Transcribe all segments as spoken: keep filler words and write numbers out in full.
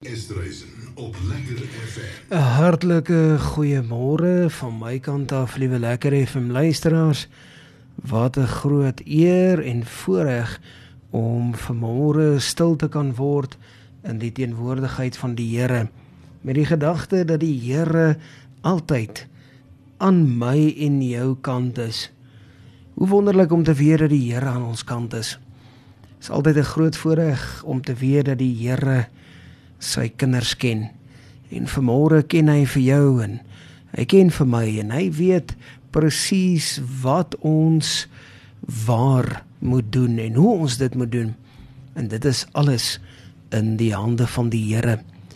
Estreisen op Lekker F M. 'n Hartlike goeiemôre van my kant af, liewe Lekker F M luisteraars. Wat 'n groot eer en voorreg om vanmôre stil te kan word in die teenwoordigheid van die Here, met die gedagte dat die Here altyd aan my en jou kant is. Hoe wonderlik om te weet dat die Here aan ons kant is. Dit is altyd 'n groot voorreg om te weet dat die Here sy kinders ken. En vanmôre ken hy vir jou en hy ken vir my en hy weet presies wat ons waar moet doen en hoe ons dit moet doen. En dit is alles in die hande van die Here.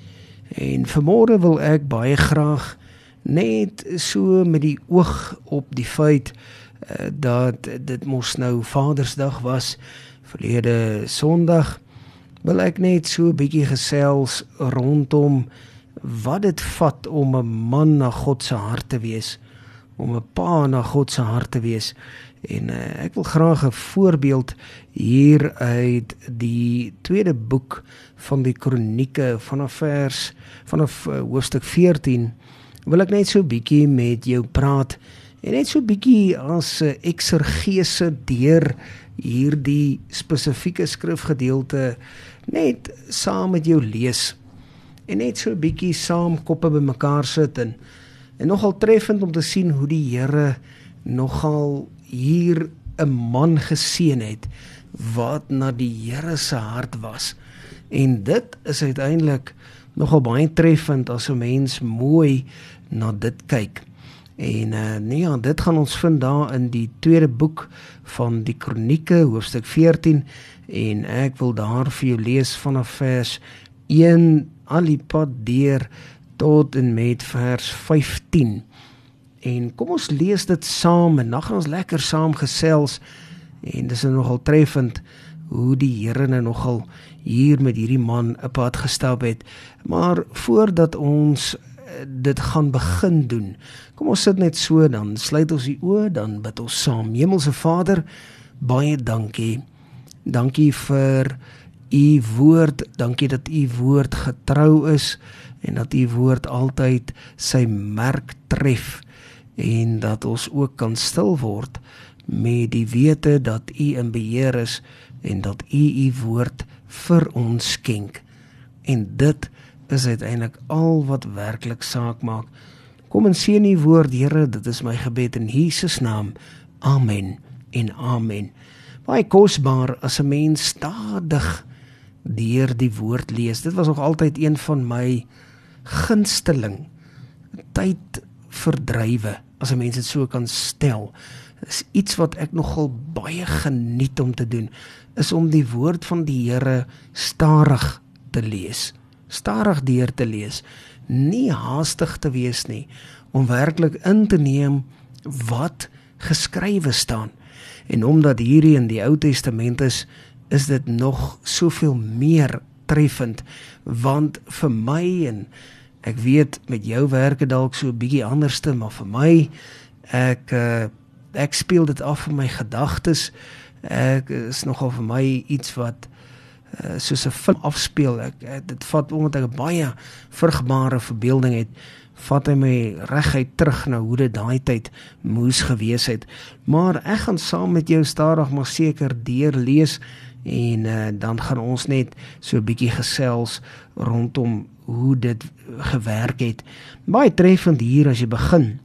En vanmôre wil ek baie graag net so met die oog op die feit uh, dat dit mos nou Vadersdag was, verlede Sondag, wil ek net so 'n bietjie gesels rondom wat dit vat om 'n man na God se hart te wees, om 'n pa na God se hart te wees. En uh, ek wil graag 'n voorbeeld hier uit die tweede boek van die Kronieke, vanaf vers, vanaf uh, hoofstuk veertien, wil ek net so 'n bietjie met jou praat, en net so 'n bietjie as 'n uh, eksergese deur hierdie spesifieke skrifgedeelte net saam met jou lees, en net so 'n bietjie saam koppe bymekaar sit, en, en nogal treffend om te sien hoe die Here nogal hier 'n man geseën het, wat na die Here se hart was, en dit is uiteindelik nogal baie treffend as 'n mens mooi na dit kyk. En uh, nee, ja, dit gaan ons vind daar in die tweede boek van die Kronieke, hoofstuk veertien, en ek wil daar vir jou lees vanaf vers een al die pad deur tot en met vers vyftien. En kom ons lees dit saam, en dan gaan ons lekker saam gesels, en dis nogal treffend hoe die Here nou nogal hier met hierdie man 'n pad gestap het. Maar voordat ons dit gaan begin doen, kom ons sit net so, dan sluit ons die oë, dan bid ons saam. Hemelse Vader, baie dankie. Dankie vir u woord, dankie dat u woord getrou is, en dat u woord altyd sy merk tref, en dat ons ook kan stil word met die wete dat u in beheer is, en dat u u woord vir ons skenk. En dit is uiteindelik al wat werklik saak maak. Kom en seën die woord, Here, dit is my gebed in Jesus naam. Amen en amen. Baie kosbaar as 'n mens stadig deur die woord lees. Dit was nog altyd een van my gunsteling tydverdrywe, as 'n mens dit so kan stel. Is iets wat ek nogal baie geniet om te doen, is om die woord van die Here stadig te lees. Stadig deur te lees, nie haastig te wees nie, om werklik in te neem wat geskrywe staan. En omdat hierdie in die Ou Testament is, is dit nog soveel meer treffend, want vir my, en ek weet met jou werke dalk so 'n bietjie anderste, maar vir my, ek, uh, ek speel dit af in my gedagtes, ek is nogal vir my iets wat Uh, soos 'n film afspeel. Ek, ek, dit vat, omdat ek 'n baie vrugbare verbeelding het, vat hy my reguit terug na hoe dit daai tyd moes gewees het. Maar ek gaan saam met jou stadig maar seker deurlees, en uh, dan gaan ons net so 'n bietjie gesels rondom hoe dit gewerk het. Baie treffend hier as jy begin.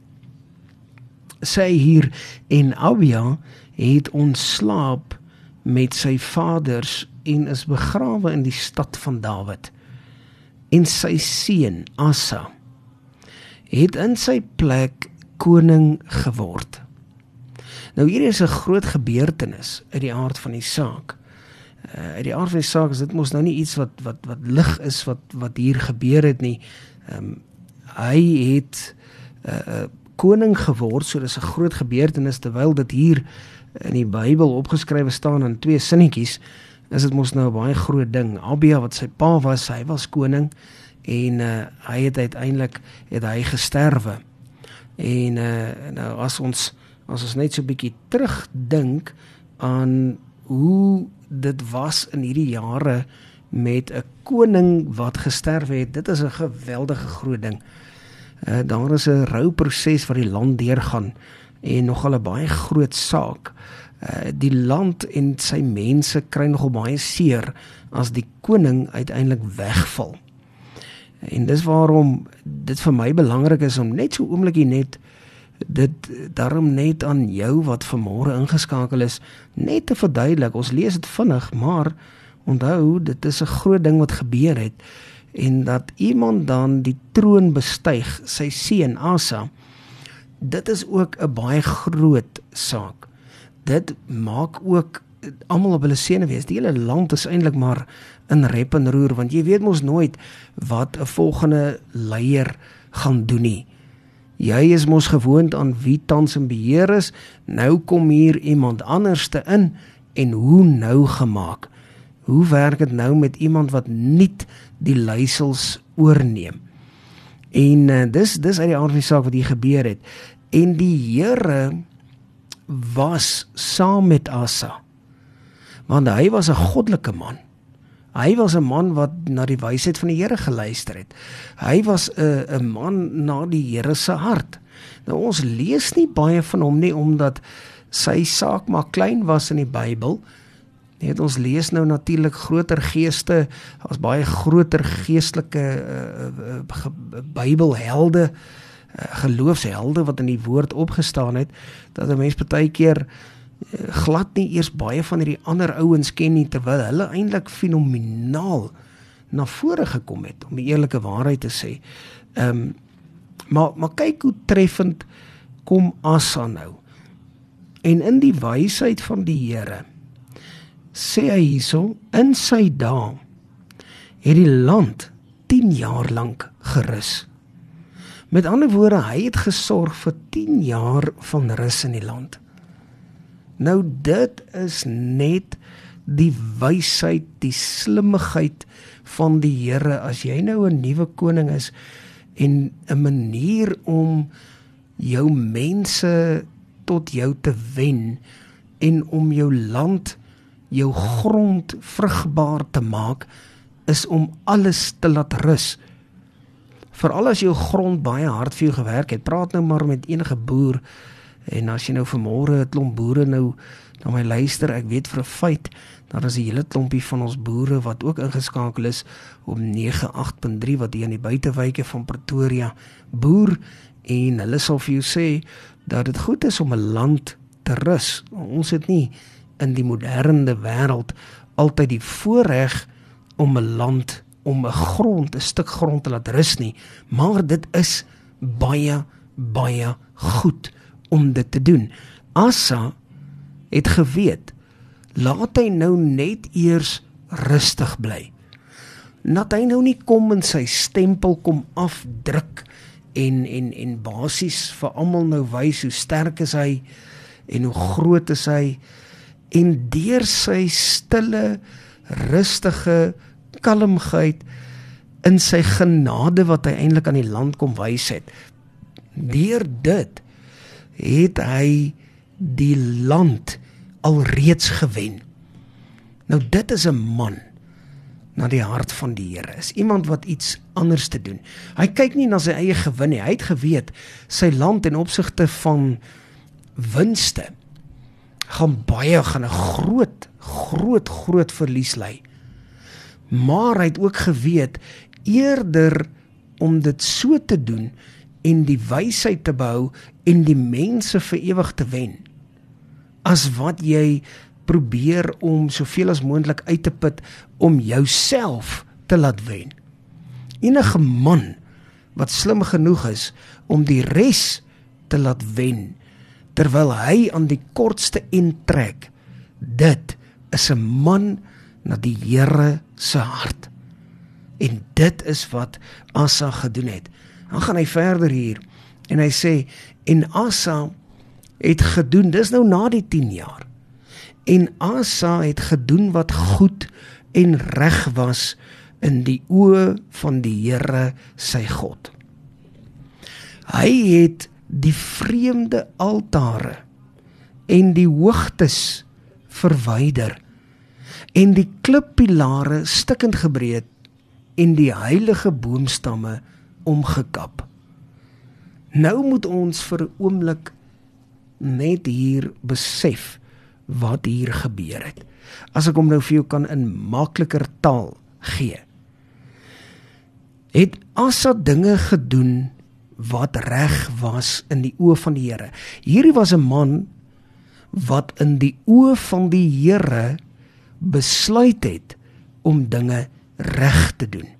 Sê hier, en Abia het ontslaap met sy vaders en is begrawe in die stad van Dawid. En sy seun Asa het in sy plek koning geword. Nou hier is 'n groot gebeurtenis uit die aard van die saak. Uh, uit die aard van die saak is dit mos nou nie iets wat wat wat lig is wat wat hier gebeur het nie. Um, hy het uh, uh, koning geword, so dis 'n groot gebeurtenis, terwyl dit hier in die Bybel opgeskrywe staan in twee sinnetjies, is dit mos nou 'n baie groot ding. Abia, wat sy pa was, hy was koning, en uh, hy het uiteindelik het hy gesterwe. En uh, nou as ons as ons net so 'n bietjie terugdink aan hoe dit was in hierdie jare met 'n koning wat gesterf het. Dit is 'n geweldige groot ding. Uh, daar is 'n rouproses wat die land deurgaan en nogal 'n baie groot saak. Uh, die land en sy mense kry nogal baie seer as die koning uiteindelik wegval. En dis waarom dit vir my belangrik is om net so oomblikie net dit daarom net aan jou wat vanmôre ingeskakel is, net te verduidelik. Ons lees dit vinnig, maar onthou, dit is 'n groot ding wat gebeur het, en dat iemand dan die troon bestyg, sy seun Asa, dit is ook 'n baie groot saak. Dit maak ook almal op hulle senuwees. Die hele land is eintlik maar in rep en roer, want jy weet mos nooit wat 'n volgende leier gaan doen nie. Jy is mos gewoond aan wie tans in beheer is, nou kom hier iemand anderste in, en hoe nou gemaak? Hoe werk dit nou met iemand wat nie die leiersels oorneem? En uh, dis, dis uit die aard van die saak wat hier gebeur het. En die Here was saam met Asa, want hy was 'n goddelike man. Hy was 'n man wat na die wysheid van die Here geluister het. Hy was 'n 'n man na die Here se hart. Nou ons lees nie baie van hom nie, omdat sy saak maar klein was in die Bybel. Net ons lees nou natuurlik groter geeste, as baie groter geestelike uh, uh, Bybelhelde, uh, geloofshelde wat in die woord opgestaan het, dat 'n mens partykeer glad nie eers baie van hierdie ander ouens ken nie, terwyl hulle eintlik fenomenaal na vore gekom het, om die eerlike waarheid te sê. Um, maar, maar kyk hoe treffend kom Asa nou. En in die wysheid van die Here, sê hy hierso, in sy dae het die land tien jaar lank gerus. Met ander woorde, hy het gesorg vir tien jaar van rus in die land. Nou dit is net die wysheid, die slimmigheid van die Here. As jy nou 'n nuwe koning is en 'n manier om jou mense tot jou te wen en om jou land, jou grond vrugbaar te maak, is om alles te laat rus. Veral as jou grond baie hard vir jou gewerk het, praat nou maar met enige boer. En as jy nou vanmôre 'n klomp boere nou na my luister, ek weet vir 'n feit, daar is 'n hele klompie van ons boere wat ook ingeskakel is op nege agt punt drie, wat hier in die buitewyke van Pretoria boer, en hulle sal vir jou sê dat dit goed is om 'n land te rus. Ons het nie in die moderne wêreld altyd die voorreg om 'n land, om 'n grond, 'n stuk grond te laat rus nie, maar dit is baie, baie goed om dit te doen. Asa het geweet, laat hy nou net eers rustig bly. Laat hy nou nie kom en sy stempel kom afdruk en, en, en basies vir almal nou wys hoe sterk is hy en hoe groot is hy, en deur sy stille, rustige kalmheid in sy genade wat hy eintlik aan die land kom wys het. Deur dit het hy die land alreeds gewen. Nou dit is 'n man na die hart van die Here, is iemand wat iets anders te doen. Hy kyk nie na sy eie gewin nie, hy het geweet, sy land in opsigte van winste, gaan baie, gaan 'n groot, groot, groot verlies ly. Maar hy het ook geweet, eerder om dit so te doen, en die wysheid te behou, en die mense vir ewig te wen, as wat jy probeer om soveel as moontlik uit te put, om jouself te laat wen. Enige man, wat slim genoeg is, om die res te laat wen, terwyl hy aan die kortste end trek, dit is 'n man na die Here se hart. En dit is wat Asa gedoen het. Dan gaan hy verder hier, en hy sê, en Asa het gedoen, dis nou na die tien jaar, en Asa het gedoen wat goed en reg was in die oë van die Here sy God. Hy het die vreemde altare en die hoogtes verwyder. en die klippilare stikkend gebreek en die heilige boomstamme omgekap. Nou moet ons vir 'n oomblik net hier besef wat hier gebeur het. As ek hom nou vir jou kan in makliker taal gee. Het Asa dinge gedoen wat reg was in die oë van die Here. Hierdie was 'n man wat in die oë van die Here besluit het om dinge reg te doen.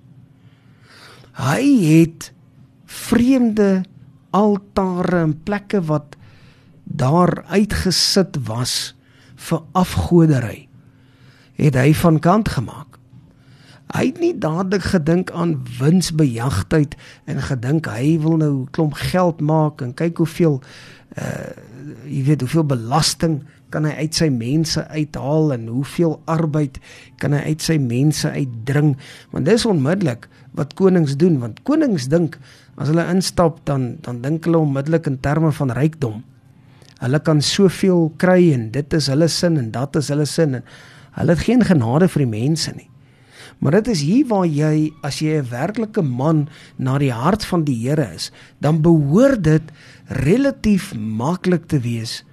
Hy het vreemde altare en plekke wat daar uitgesit was vir afgoderry, het hy van kant gemaak. Hy het nie dadelik gedink aan winsbejagtheid en gedink hy wil nou klomp geld maak en kyk hoeveel uh, jy weet hoeveel belasting kan hy uit sy mense uithaal en hoeveel arbeid kan hy uit sy mense uitdring, want dis onmiddellik wat konings doen, want konings dink as hulle instap dan dan dink hulle onmiddellik in terme van rykdom. Hulle kan soveel kry en dit is hulle sin en dat is hulle sin en hulle het geen genade vir die mense nie. Maar dit is hier waar jy, as jy 'n werklike man na die hart van die Here is, dan behoort dit relatief maklik te wees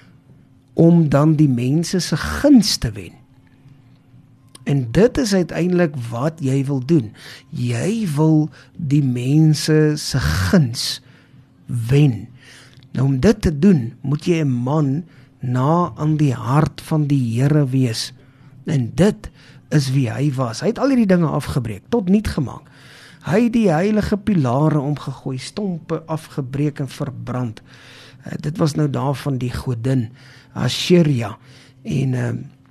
om dan die mense se guns te wen. En dit is uiteindelik wat jy wil doen. Jy wil die mense se guns wen. Nou om dit te doen, moet jy 'n man na aan die hart van die Here wees. En dit is wie hy was. Hy het al hierdie dinge afgebreek, tot niet gemaak. Hy het die heilige pilare omgegooi, stompe afgebreek en verbrand. Uh, dit was nou daarvan die godin, Asherah. En uh,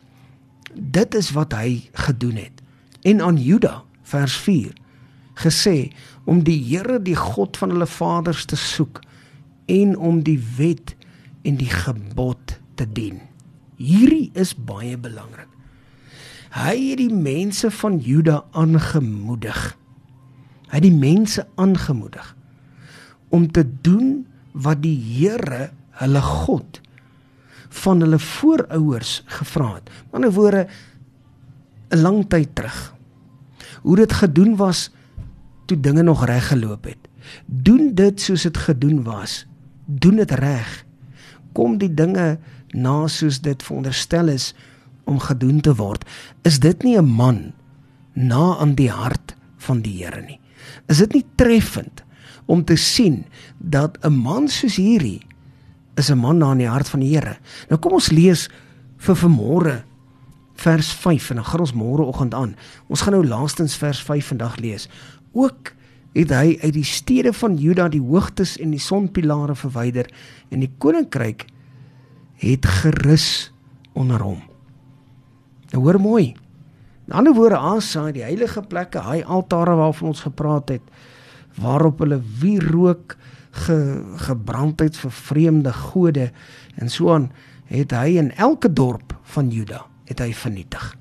dit is wat hy gedoen het. En aan Juda, vers vier, gesê, om die Here, die God van hulle vaders te soek, en om die wet en die gebod te dien. Hierdie is baie belangrik. Hy het die mense van Juda aangemoedig. Hy het die mense aangemoedig om te doen wat die Here, hulle God, van hulle voorouers gevra het. Met ander woorde, 'n lang tyd terug. Hoe dit gedoen was toe dinge nog reg geloop het. Doen dit soos dit gedoen was. Doen dit reg. Kom die dinge na soos dit veronderstel is om gedoen te word. Is dit nie 'n man na aan die hart van die Here nie? Is dit nie treffend om te sien dat 'n man soos hierdie is 'n man na aan die hart van die Here? Nou kom ons lees vir vanmôre vers vyf en dan gaan ons môreoggend aan. Ons gaan nou laastens vers vyf vandag lees. Ook het hy uit die stede van Juda die hoogtes en die sonpilare verwyder en die koninkryk het gerus onder hom. Nou hoor mooi. In ander woorde, Asa, die heilige plekke, hy altare waarvan ons gepraat het, waarop hulle wierook ge, gebrand het vir vreemde gode en so aan, het hy in elke dorp van Juda het hy vernietig.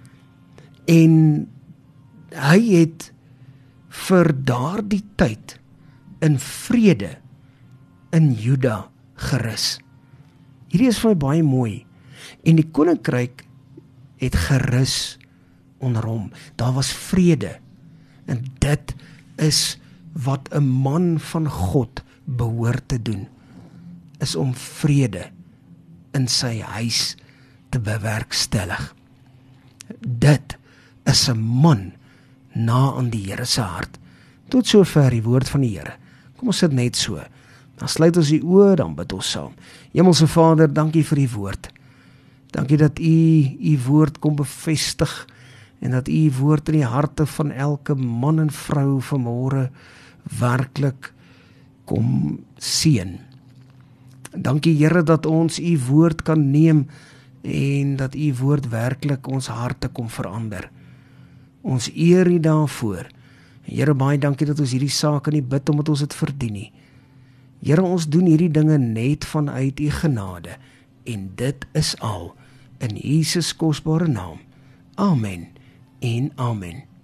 En hy het vir daardie tyd in vrede in Juda gerus. Hierdie is vir my baie mooi. En die koninkryk het gerus onder hom. Daar was vrede. En dit is wat 'n man van God behoort te doen. Is om vrede in sy huis te bewerkstellig. Dit is 'n man na aan die Here se hart. Tot sover die woord van die Here. Kom ons sit net so. Dan sluit ons die oë, dan bid ons saam. Hemelse Vader, dankie vir die woord. Dankie dat U U woord kom bevestig en dat U woord in die harte van elke man en vrou vanmôre werklik kom seën. Dankie Here dat ons U woord kan neem en dat U woord werklik ons harte kom verander. Ons eer U daarvoor. Here, baie dankie dat ons hierdie saak nie bid omdat ons dit verdien nie. Here, ons doen hierdie dinge net vanuit U genade en dit is al in Jesus kosbare naam. Amen en amen.